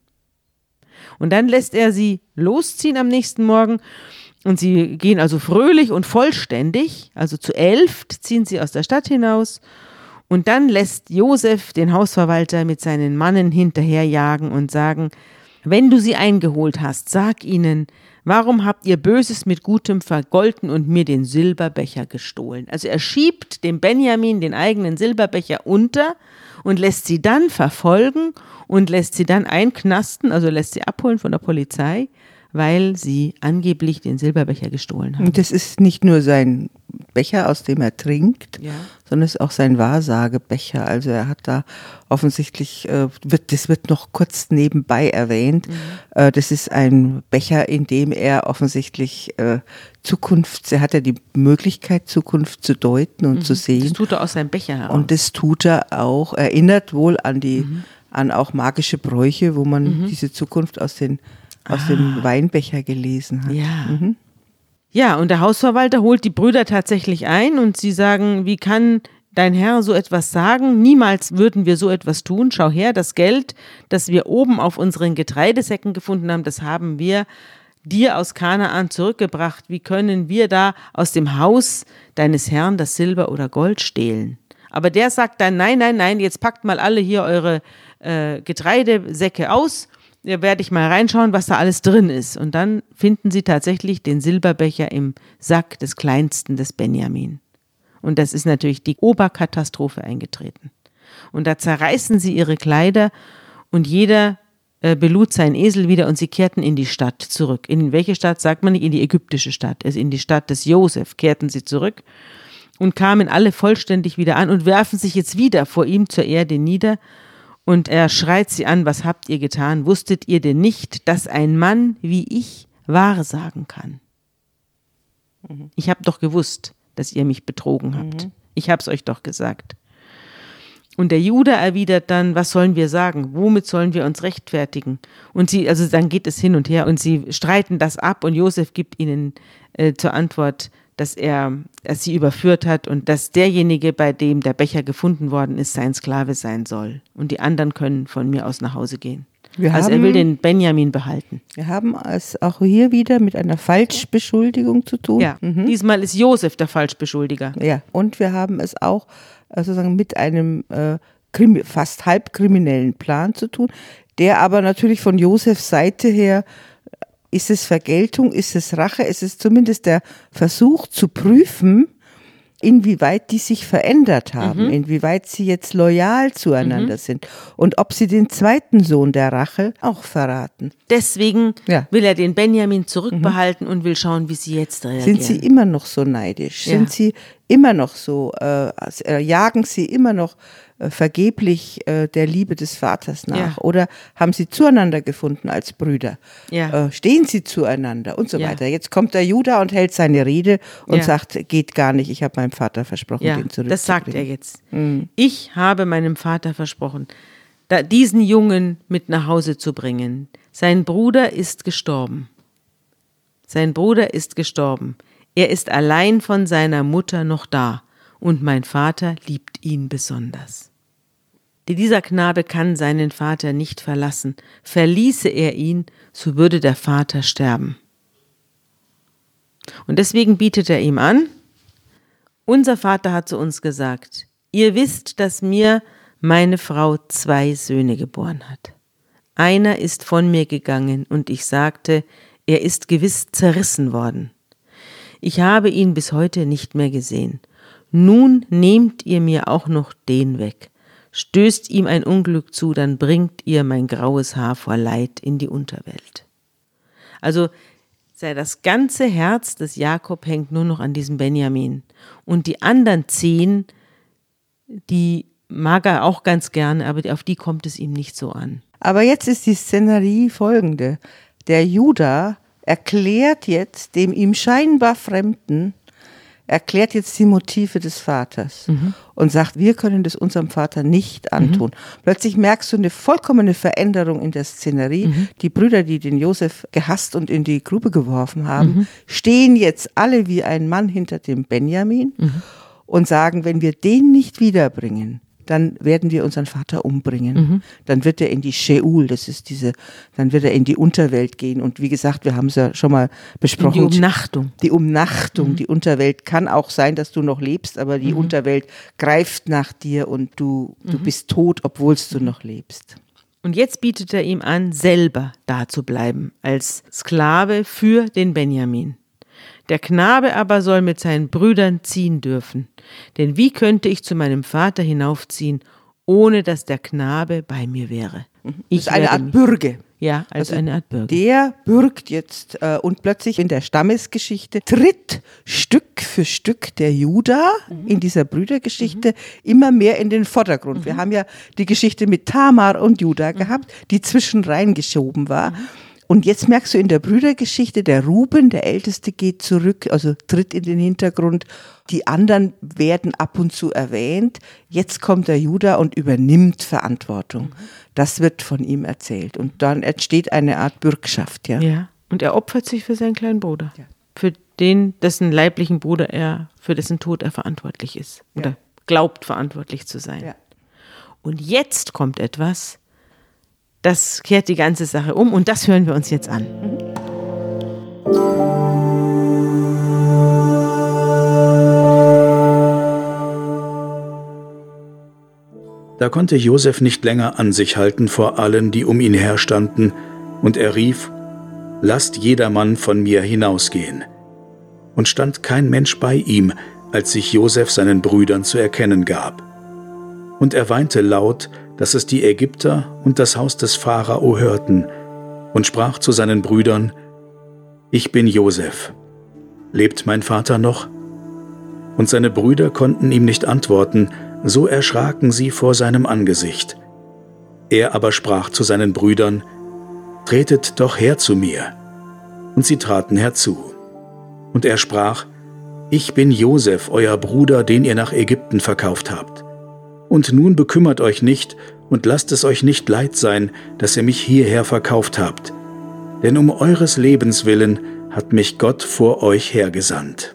Und dann lässt er sie losziehen am nächsten Morgen. Und sie gehen also fröhlich und vollständig, also zu 11 ziehen sie aus der Stadt hinaus. Und dann lässt Josef den Hausverwalter mit seinen Mannen hinterherjagen und sagen, wenn du sie eingeholt hast, sag ihnen, warum habt ihr Böses mit Gutem vergolten und mir den Silberbecher gestohlen? Also er schiebt dem Benjamin den eigenen Silberbecher unter und lässt sie dann verfolgen und lässt sie dann einknasten, also lässt sie abholen von der Polizei, weil sie angeblich den Silberbecher gestohlen haben. Und das ist nicht nur sein Becher, aus dem er trinkt, sondern es ist auch sein Wahrsagebecher. Also er hat da offensichtlich, das wird noch kurz nebenbei erwähnt, das ist ein Becher, in dem er offensichtlich er hat ja die Möglichkeit, Zukunft zu deuten und zu sehen. Das tut er aus seinem Becher heraus. Und das tut er auch, erinnert wohl an an auch magische Bräuche, wo man diese Zukunft aus dem Weinbecher gelesen hat. Ja. Ja, und der Hausverwalter holt die Brüder tatsächlich ein und sie sagen, wie kann dein Herr so etwas sagen? Niemals würden wir so etwas tun. Schau her, das Geld, das wir oben auf unseren Getreidesäcken gefunden haben, das haben wir dir aus Kanaan zurückgebracht. Wie können wir da aus dem Haus deines Herrn das Silber oder Gold stehlen? Aber der sagt dann, nein, jetzt packt mal alle hier eure Getreidesäcke aus. Da werde ich mal reinschauen, was da alles drin ist. Und dann finden sie tatsächlich den Silberbecher im Sack des Kleinsten des Benjamin. Und das ist natürlich die Oberkatastrophe eingetreten. Und da zerreißen sie ihre Kleider und jeder belud seinen Esel wieder und sie kehrten in die Stadt zurück. In welche Stadt, sagt man nicht, in die ägyptische Stadt. Also in die Stadt des Josef kehrten sie zurück und kamen alle vollständig wieder an und werfen sich jetzt wieder vor ihm zur Erde nieder. Und er schreit sie an, was habt ihr getan? Wusstet ihr denn nicht, dass ein Mann wie ich wahrsagen kann? Ich habe doch gewusst, dass ihr mich betrogen habt. Ich habe es euch doch gesagt. Und der Judah erwidert dann, was sollen wir sagen? Womit sollen wir uns rechtfertigen? Und dann geht es hin und her und sie streiten das ab und Josef gibt ihnen zur Antwort, dass er sie überführt hat und dass derjenige, bei dem der Becher gefunden worden ist, sein Sklave sein soll. Und die anderen können von mir aus nach Hause gehen. Er will den Benjamin behalten. Wir haben es auch hier wieder mit einer Falschbeschuldigung zu tun. Ja, diesmal ist Josef der Falschbeschuldiger. Ja, und wir haben es auch sozusagen mit einem fast halbkriminellen Plan zu tun, der aber natürlich von Josefs Seite her, ist es Vergeltung, ist es Rache, ist es zumindest der Versuch zu prüfen, inwieweit die sich verändert haben, inwieweit sie jetzt loyal zueinander sind und ob sie den zweiten Sohn der Rache auch verraten. Deswegen will er den Benjamin zurückbehalten und will schauen, wie sie jetzt reagieren. Sind sie immer noch so neidisch? Ja. Sind sie immer noch so, jagen sie immer noch vergeblich der Liebe des Vaters nach? Ja. Oder haben sie zueinander gefunden als Brüder? Ja. Stehen sie zueinander und so Ja. weiter? Jetzt kommt der Judah und hält seine Rede und Ja. sagt, geht gar nicht, ich habe meinem Vater versprochen, Ja, den zurückzubringen. das sagt er jetzt. Ich habe meinem Vater versprochen, diesen Jungen mit nach Hause zu bringen. Sein Bruder ist gestorben. Sein Bruder ist gestorben. Er ist allein von seiner Mutter noch da. Und mein Vater liebt ihn besonders. Dieser Knabe kann seinen Vater nicht verlassen. Verließe er ihn, so würde der Vater sterben. Und deswegen bietet er ihm an, unser Vater hat zu uns gesagt, ihr wisst, dass mir meine Frau 2 Söhne geboren hat. Einer ist von mir gegangen und ich sagte, er ist gewiss zerrissen worden. Ich habe ihn bis heute nicht mehr gesehen. Nun nehmt ihr mir auch noch den weg. Stößt ihm ein Unglück zu, dann bringt ihr mein graues Haar vor Leid in die Unterwelt. Also das ganze Herz des Jakob hängt nur noch an diesem Benjamin. Und die anderen 10, die mag er auch ganz gerne, aber auf die kommt es ihm nicht so an. Aber jetzt ist die Szenerie folgende. Der Judah erklärt jetzt dem ihm scheinbar Fremden, erklärt jetzt die Motive des Vaters und sagt, wir können das unserem Vater nicht antun. Plötzlich merkst du eine vollkommene Veränderung in der Szenerie. Die Brüder, die den Josef gehasst und in die Grube geworfen haben, stehen jetzt alle wie ein Mann hinter dem Benjamin und sagen, wenn wir den nicht wiederbringen, dann werden wir unseren Vater umbringen. Dann wird er in die Sheol, dann wird er in die Unterwelt gehen. Und wie gesagt, wir haben es ja schon mal besprochen. Die Umnachtung. Die Umnachtung, die Unterwelt kann auch sein, dass du noch lebst, aber die Unterwelt greift nach dir und du bist tot, obwohl du noch lebst. Und jetzt bietet er ihm an, selber da zu bleiben, als Sklave für den Benjamin. Der Knabe aber soll mit seinen Brüdern ziehen dürfen. Denn wie könnte ich zu meinem Vater hinaufziehen, ohne dass der Knabe bei mir wäre? Das ist eine Art Bürge. Ja, als eine Art Bürge. Der bürgt jetzt und plötzlich in der Stammesgeschichte tritt Stück für Stück der Judah in dieser Brüdergeschichte immer mehr in den Vordergrund. Wir haben ja die Geschichte mit Tamar und Judah gehabt, die zwischen reingeschoben war. Und jetzt merkst du in der Brüdergeschichte, der Ruben, der Älteste, geht zurück, also tritt in den Hintergrund. Die anderen werden ab und zu erwähnt. Jetzt kommt der Judah und übernimmt Verantwortung. Das wird von ihm erzählt. Und dann entsteht eine Art Bürgschaft. Ja. Und er opfert sich für seinen kleinen Bruder. Ja. Für dessen leiblichen Bruder für dessen Tod er verantwortlich ist. Oder glaubt, verantwortlich zu sein. Ja. Und jetzt kommt etwas, das kehrt die ganze Sache um und das hören wir uns jetzt an. Da konnte Josef nicht länger an sich halten vor allen, die um ihn her standen, und er rief, lasst jedermann von mir hinausgehen. Und stand kein Mensch bei ihm, als sich Josef seinen Brüdern zu erkennen gab. Und er weinte laut, dass es die Ägypter und das Haus des Pharao hörten, und sprach zu seinen Brüdern, ich bin Josef. Lebt mein Vater noch? Und seine Brüder konnten ihm nicht antworten, so erschraken sie vor seinem Angesicht. Er aber sprach zu seinen Brüdern: Tretet doch her zu mir. Und sie traten herzu. Und er sprach: Ich bin Josef, euer Bruder, den ihr nach Ägypten verkauft habt. Und nun bekümmert euch nicht und lasst es euch nicht leid sein, dass ihr mich hierher verkauft habt. Denn um eures Lebens willen hat mich Gott vor euch hergesandt.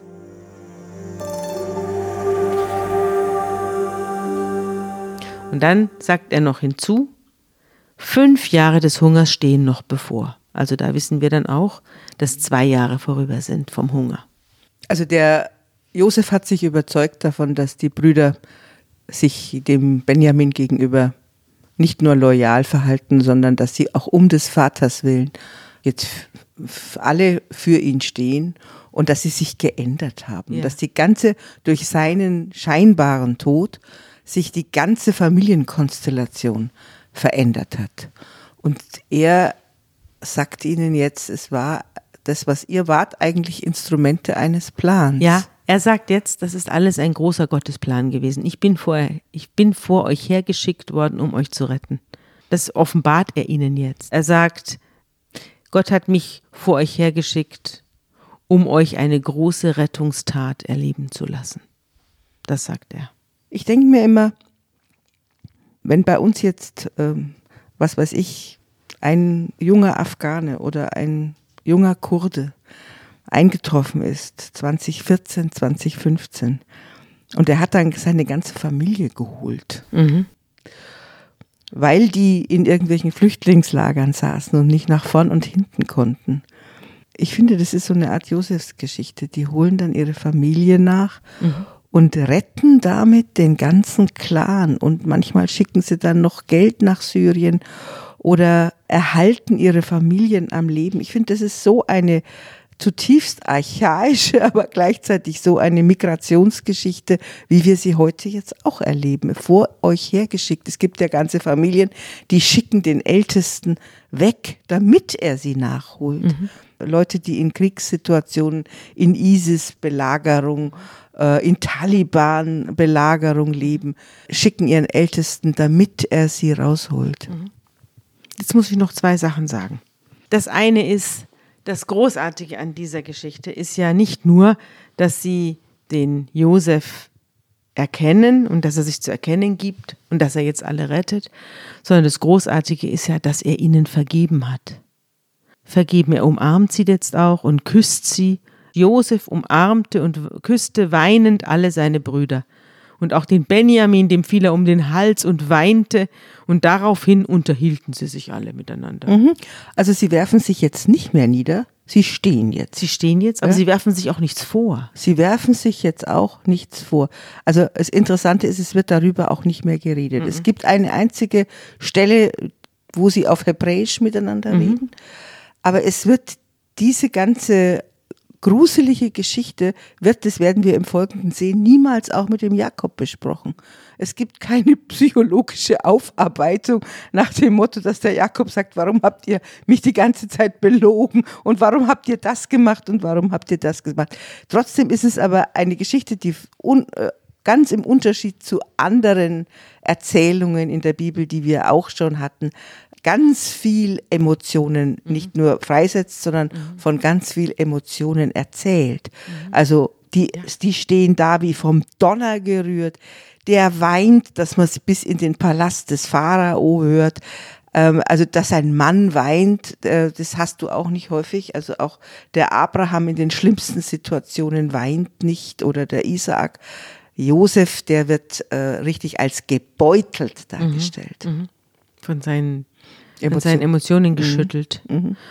Und dann sagt er noch hinzu, 5 Jahre des Hungers stehen noch bevor. Also da wissen wir dann auch, dass 2 Jahre vorüber sind vom Hunger. Also der Josef hat sich überzeugt davon, dass die Brüder sich dem Benjamin gegenüber nicht nur loyal verhalten, sondern dass sie auch um des Vaters willen jetzt alle für ihn stehen und dass sie sich geändert haben. Ja. Dass die ganze, durch seinen scheinbaren Tod, sich die ganze Familienkonstellation verändert hat. Und er sagt ihnen jetzt, es war das, was ihr wart, eigentlich Instrumente eines Plans. Ja, er sagt jetzt, das ist alles ein großer Gottesplan gewesen. Ich bin vor euch hergeschickt worden, um euch zu retten. Das offenbart er ihnen jetzt. Er sagt, Gott hat mich vor euch hergeschickt, um euch eine große Rettungstat erleben zu lassen. Das sagt er. Ich denke mir immer, wenn bei uns jetzt, was weiß ich, ein junger Afghane oder ein junger Kurde eingetroffen ist, 2014, 2015, und er hat dann seine ganze Familie geholt, weil die in irgendwelchen Flüchtlingslagern saßen und nicht nach vorn und hinten konnten. Ich finde, das ist so eine Art Josefsgeschichte. Die holen dann ihre Familie nach und retten damit den ganzen Clan. Und manchmal schicken sie dann noch Geld nach Syrien oder erhalten ihre Familien am Leben. Ich finde, das ist so eine zutiefst archaische, aber gleichzeitig so eine Migrationsgeschichte, wie wir sie heute jetzt auch erleben. Vor euch hergeschickt. Es gibt ja ganze Familien, die schicken den Ältesten weg, damit er sie nachholt. Leute, die in Kriegssituationen, in ISIS-Belagerung, in Taliban-Belagerung leben, schicken ihren Ältesten, damit er sie rausholt. Jetzt muss ich noch 2 Sachen sagen. Das eine ist, das Großartige an dieser Geschichte ist ja nicht nur, dass sie den Josef erkennen und dass er sich zu erkennen gibt und dass er jetzt alle rettet, sondern das Großartige ist ja, dass er ihnen vergeben hat. Vergeben, er umarmt sie jetzt auch und küsst sie. Josef umarmte und küsste weinend alle seine Brüder. Und auch den Benjamin, dem fiel er um den Hals und weinte. Und daraufhin unterhielten sie sich alle miteinander. Also sie werfen sich jetzt nicht mehr nieder, sie stehen jetzt. Sie stehen jetzt, aber Ja. sie werfen sich auch nichts vor. Sie werfen sich jetzt auch nichts vor. Also das Interessante ist, es wird darüber auch nicht mehr geredet. Es gibt eine einzige Stelle, wo sie auf Hebräisch miteinander reden. Aber es wird diese ganze gruselige Geschichte das werden wir im Folgenden sehen, niemals auch mit dem Jakob besprochen. Es gibt keine psychologische Aufarbeitung nach dem Motto, dass der Jakob sagt, warum habt ihr mich die ganze Zeit belogen und warum habt ihr das gemacht und warum habt ihr das gemacht. Trotzdem ist es aber eine Geschichte, die ganz im Unterschied zu anderen Erzählungen in der Bibel, die wir auch schon hatten, ganz viel Emotionen nicht nur freisetzt, sondern von ganz viel Emotionen erzählt. Also die stehen da wie vom Donner gerührt. Der weint, dass man es bis in den Palast des Pharao hört. Also dass ein Mann weint, das hast du auch nicht häufig. Also auch der Abraham in den schlimmsten Situationen weint nicht oder der Isaak. Josef, der wird richtig als gebeutelt dargestellt. Von seinen Emotionen geschüttelt.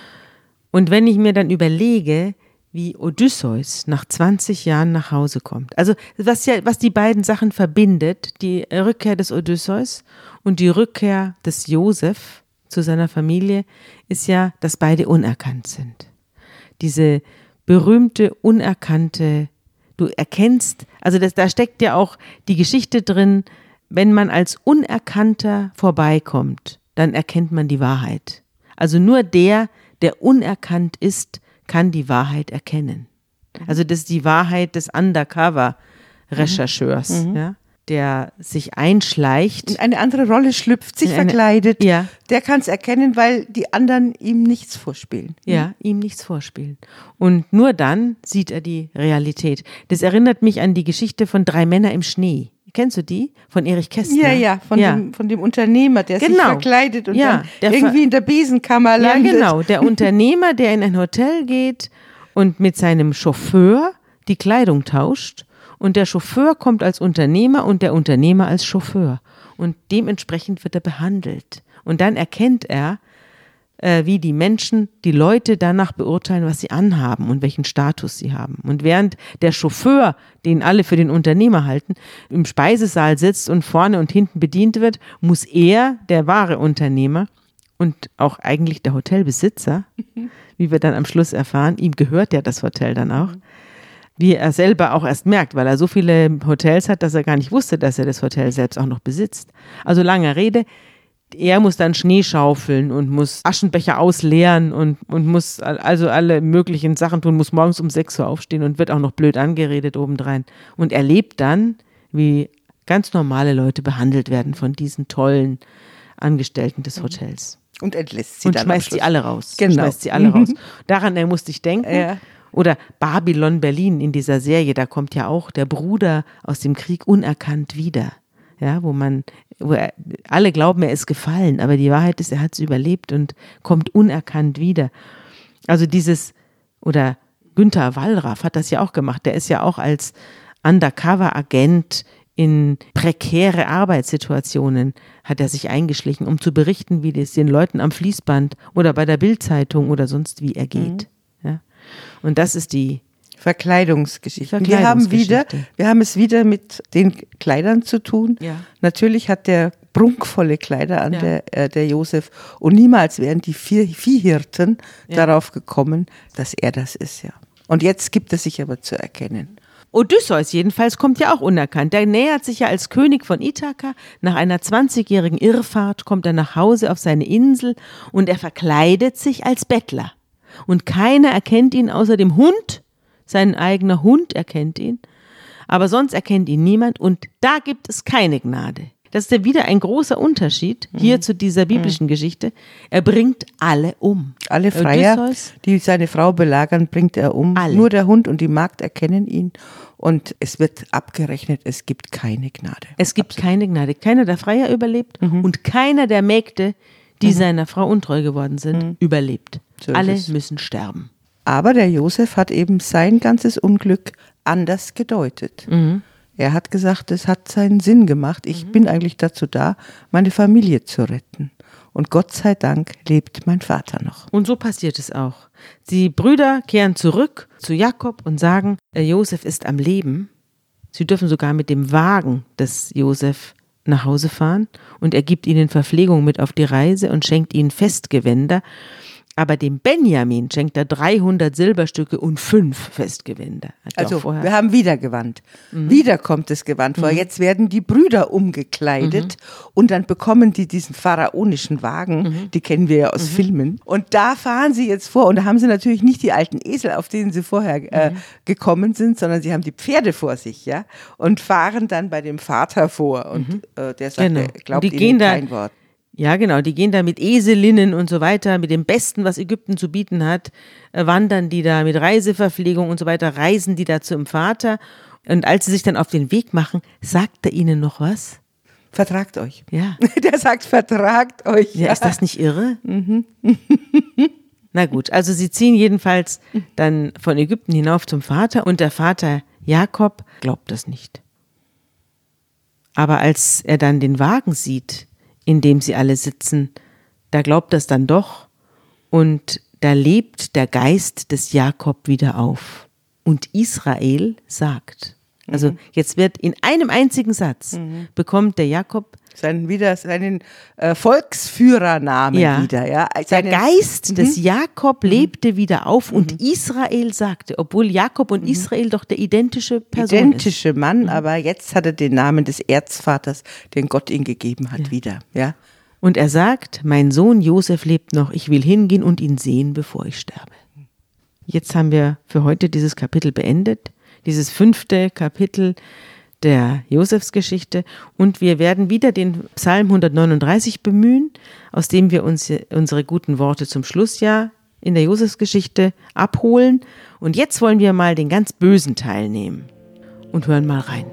Und wenn ich mir dann überlege, wie Odysseus nach 20 Jahren nach Hause kommt. Also was die beiden Sachen verbindet, die Rückkehr des Odysseus und die Rückkehr des Josef zu seiner Familie, ist ja, dass beide unerkannt sind. Diese berühmte, unerkannte, du erkennst, also da steckt ja auch die Geschichte drin, wenn man als Unerkannter vorbeikommt, dann erkennt man die Wahrheit. Also nur der unerkannt ist, kann die Wahrheit erkennen. Also das ist die Wahrheit des Undercover-Rechercheurs. Ja? der sich einschleicht. In eine andere Rolle schlüpft, sich verkleidet, der kann es erkennen, weil die anderen ihm nichts vorspielen. Ja, ihm nichts vorspielen. Und nur dann sieht er die Realität. Das erinnert mich an die Geschichte von 3 Männer im Schnee. Kennst du die? Von Erich Kästner? Ja, von dem Unternehmer, der sich verkleidet und dann irgendwie in der Besenkammer landet. Ja, genau. Der Unternehmer, der in ein Hotel geht und mit seinem Chauffeur die Kleidung tauscht. Und der Chauffeur kommt als Unternehmer und der Unternehmer als Chauffeur. Und dementsprechend wird er behandelt. Und dann erkennt er, wie die Menschen, die Leute danach beurteilen, was sie anhaben und welchen Status sie haben. Und während der Chauffeur, den alle für den Unternehmer halten, im Speisesaal sitzt und vorne und hinten bedient wird, muss er, der wahre Unternehmer und auch eigentlich der Hotelbesitzer, wie wir dann am Schluss erfahren, ihm gehört ja das Hotel dann auch, wie er selber auch erst merkt, weil er so viele Hotels hat, dass er gar nicht wusste, dass er das Hotel selbst auch noch besitzt. Also lange Rede, er muss dann Schnee schaufeln und muss Aschenbecher ausleeren und muss also alle möglichen Sachen tun, muss morgens um 6 Uhr aufstehen und wird auch noch blöd angeredet obendrein. Und erlebt dann, wie ganz normale Leute behandelt werden von diesen tollen Angestellten des Hotels. Und entlässt sie und dann schmeißt sie alle raus. Genau. Schmeißt sie alle raus. Daran musste ich denken. Ja. Oder Babylon Berlin in dieser Serie, da kommt ja auch der Bruder aus dem Krieg unerkannt wieder. Ja, wo alle glauben, er ist gefallen, aber die Wahrheit ist, er hat es überlebt und kommt unerkannt wieder. Also oder Günther Wallraff hat das ja auch gemacht, der ist ja auch als Undercover-Agent in prekäre Arbeitssituationen hat er sich eingeschlichen, um zu berichten, wie es den Leuten am Fließband oder bei der Bild-Zeitung oder sonst wie ergeht. Ja. Und das ist die Verkleidungsgeschichte. Wir haben es wieder mit den Kleidern zu tun. Ja. Natürlich hat der prunkvolle Kleider an, der Josef. Und niemals wären die 4 Viehhirten darauf gekommen, dass er das ist, ja. Und jetzt gibt es sich aber zu erkennen. Odysseus jedenfalls kommt ja auch unerkannt. Der nähert sich ja als König von Ithaka. Nach einer 20-jährigen Irrfahrt kommt er nach Hause auf seine Insel und er verkleidet sich als Bettler. Und keiner erkennt ihn außer dem Hund. Sein eigener Hund erkennt ihn, aber sonst erkennt ihn niemand und da gibt es keine Gnade. Das ist ja wieder ein großer Unterschied hier zu dieser biblischen Geschichte. Er bringt alle um. Alle Freier, die seine Frau belagern, bringt er um. Alle. Nur der Hund und die Magd erkennen ihn und es wird abgerechnet, es gibt keine Gnade. Es gibt keine Gnade. Keiner der Freier überlebt und keiner der Mägde, die seiner Frau untreu geworden sind, überlebt. So alle müssen sterben. Aber der Josef hat eben sein ganzes Unglück anders gedeutet. Er hat gesagt, es hat seinen Sinn gemacht. Ich bin eigentlich dazu da, meine Familie zu retten. Und Gott sei Dank lebt mein Vater noch. Und so passiert es auch. Die Brüder kehren zurück zu Jakob und sagen, Josef ist am Leben. Sie dürfen sogar mit dem Wagen des Josef nach Hause fahren. Und er gibt ihnen Verpflegung mit auf die Reise und schenkt ihnen Festgewänder. Aber dem Benjamin schenkt er 300 Silberstücke und 5 Festgewänder. Also wir haben wieder Gewand. Wieder kommt das Gewand vor. Jetzt werden die Brüder umgekleidet und dann bekommen die diesen pharaonischen Wagen, die kennen wir ja aus Filmen. Und da fahren sie jetzt vor und da haben sie natürlich nicht die alten Esel, auf denen sie vorher gekommen sind, sondern sie haben die Pferde vor sich, ja, und fahren dann bei dem Vater vor. Und der sagt, er glaubt ihnen kein Wort. Ja, genau, die gehen da mit Eselinnen und so weiter, mit dem Besten, was Ägypten zu bieten hat, wandern die da mit Reiseverpflegung und so weiter, reisen die da zum Vater. Und als sie sich dann auf den Weg machen, sagt er ihnen noch was? Vertragt euch. Ja. Der sagt, vertragt euch. Ja, ist das nicht irre? Na gut, also sie ziehen jedenfalls dann von Ägypten hinauf zum Vater und der Vater Jakob glaubt das nicht. Aber als er dann den Wagen sieht, in dem sie alle sitzen, da glaubt das dann doch und da lebt der Geist des Jakob wieder auf. Und Israel sagt, also jetzt wird in einem einzigen Satz, bekommt der Jakob seinen Volksführernamen wieder. Ja? Der Geist des Jakob lebte wieder auf und Israel sagte, obwohl Jakob und Israel doch der identische Person identische Mann, aber jetzt hat er den Namen des Erzvaters, den Gott ihm gegeben hat, wieder. Ja? Und er sagt, mein Sohn Josef lebt noch, ich will hingehen und ihn sehen, bevor ich sterbe. Jetzt haben wir für heute dieses Kapitel beendet, dieses 5. Kapitel der Josefsgeschichte und wir werden wieder den Psalm 139 bemühen, aus dem wir uns unsere guten Worte zum Schluss ja in der Josefsgeschichte abholen. Und jetzt wollen wir mal den ganz bösen Teil nehmen und hören mal rein.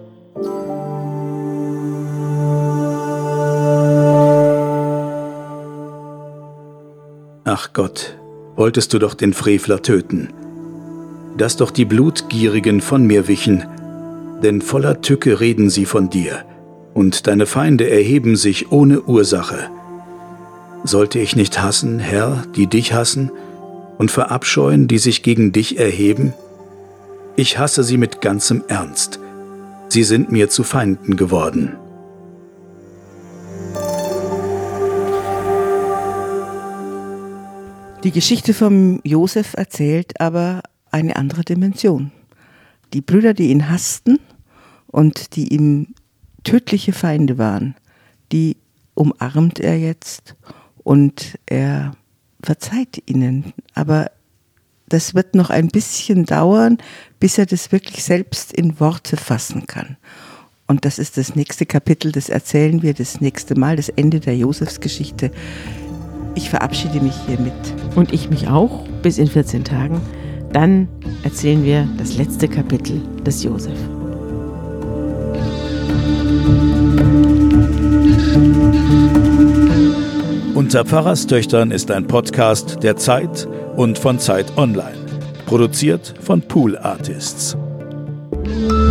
Ach Gott, wolltest du doch den Frevler töten, dass doch die Blutgierigen von mir wichen, denn voller Tücke reden sie von dir, und deine Feinde erheben sich ohne Ursache. Sollte ich nicht hassen, Herr, die dich hassen, und verabscheuen, die sich gegen dich erheben? Ich hasse sie mit ganzem Ernst. Sie sind mir zu Feinden geworden. Die Geschichte vom Josef erzählt aber eine andere Dimension. Die Brüder, die ihn hassten und die ihm tödliche Feinde waren, die umarmt er jetzt und er verzeiht ihnen. Aber das wird noch ein bisschen dauern, bis er das wirklich selbst in Worte fassen kann. Und das ist das nächste Kapitel, das erzählen wir das nächste Mal, das Ende der Josefsgeschichte. Ich verabschiede mich hiermit. Und ich mich auch, bis in 14 Tagen. Dann erzählen wir das letzte Kapitel des Josef. Unter Pfarrerstöchtern ist ein Podcast der Zeit und von Zeit Online. Produziert von Pool Artists.